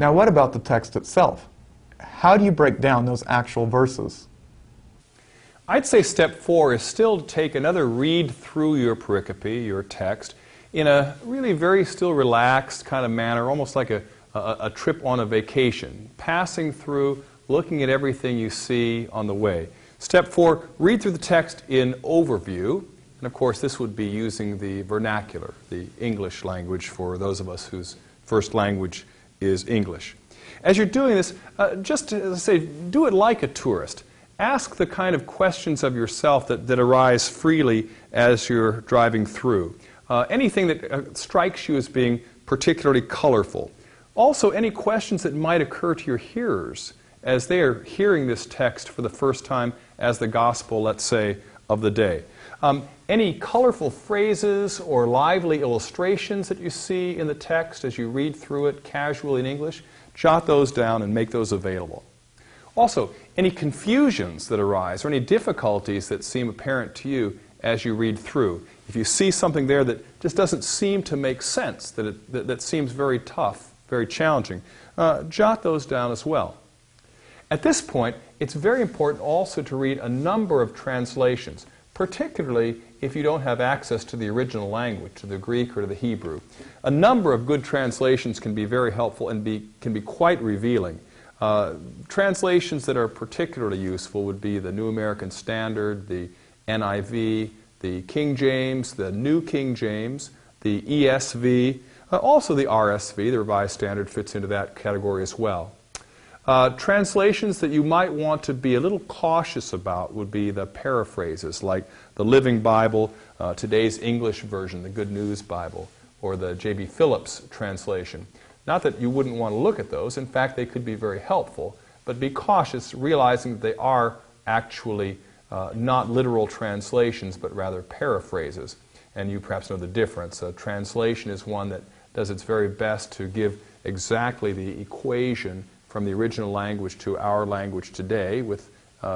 Now what about the text itself? How do you break down those actual verses? I'd say step 4 is still to take another read through your pericope, your text, in a really very still relaxed kind of manner, almost like a trip on a vacation, passing through, looking at everything you see on the way. Step 4, read through the text in overview, and of course this would be using the vernacular, the English language for those of us whose first language is English. As you're doing this, just to say, do it like a tourist. Ask the kind of questions of yourself that arise freely as you're driving through. Anything that strikes you as being particularly colorful. Also, any questions that might occur to your hearers as they are hearing this text for the first time as the gospel, let's say, of the day. Any colorful phrases or lively illustrations that you see in the text as you read through it casually in English, jot those down and make those available. Also, any confusions that arise or any difficulties that seem apparent to you as you read through. If you see something there that just doesn't seem to make sense, that seems very tough, very challenging, jot those down as well. At this point, it's very important also to read a number of translations, particularly if you don't have access to the original language, to the Greek or to the Hebrew. A number of good translations can be very helpful and can be quite revealing. Translations that are particularly useful would be the New American Standard, the NIV, the King James, the New King James, the ESV, also the RSV, the Revised Standard fits into that category as well. Translations that you might want to be a little cautious about would be the paraphrases, like the Living Bible, today's English version, the Good News Bible, or the J.B. Phillips translation. Not that you wouldn't want to look at those. In fact, they could be very helpful, but be cautious, realizing that they are actually not literal translations, but rather paraphrases. And you perhaps know the difference. A translation is one that does its very best to give exactly the equation from the original language to our language today, with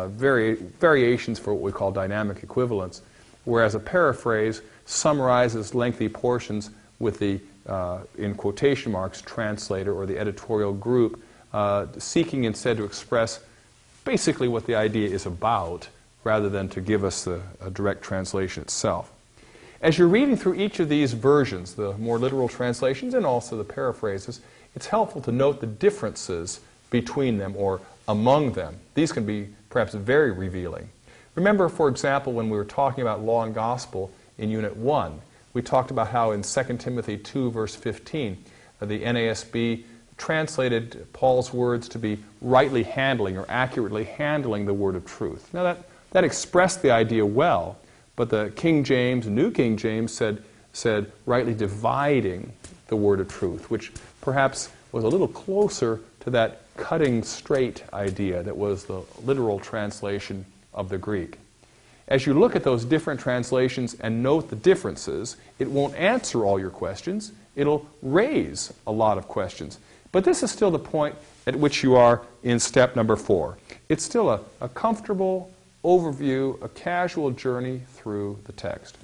variations for what we call dynamic equivalence, whereas a paraphrase summarizes lengthy portions with the, in quotation marks, translator or the editorial group, seeking instead to express basically what the idea is about, rather than to give us a direct translation itself. As you're reading through each of these versions, the more literal translations and also the paraphrases, it's helpful to note the differences between them or among them. These can be perhaps very revealing. Remember, for example, when we were talking about Law and Gospel in Unit 1, we talked about how in 2 Timothy 2, verse 15, the NASB translated Paul's words to be rightly handling or accurately handling the word of truth. Now that expressed the idea well, but the King James, New King James, said rightly dividing the word of truth, which perhaps was a little closer to that cutting straight idea that was the literal translation of the Greek. As you look at those different translations and note the differences, it won't answer all your questions. It'll raise a lot of questions. But this is still the point at which you are in step number 4. It's still a comfortable overview, a casual journey through the text.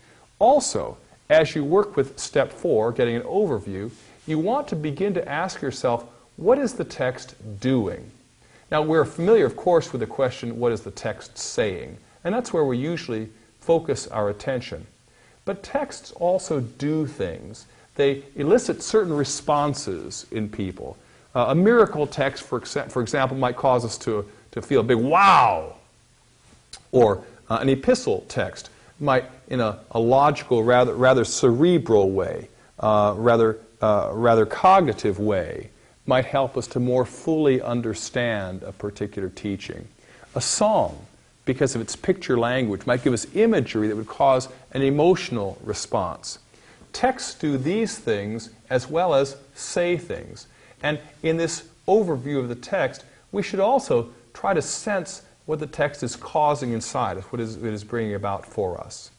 Also, as you work with step 4, getting an overview, you want to begin to ask yourself, what is the text doing? Now, we're familiar, of course, with the question, what is the text saying? And that's where we usually focus our attention. But texts also do things. They elicit certain responses in people. A miracle text, for example, might cause us to feel a big wow. Or an epistle text might, in a logical, rather cerebral way, rather cognitive way, might help us to more fully understand a particular teaching. A song, because of its picture language, might give us imagery that would cause an emotional response. Texts do these things as well as say things. And in this overview of the text, we should also try to sense what the text is causing inside us, what it is bringing about for us.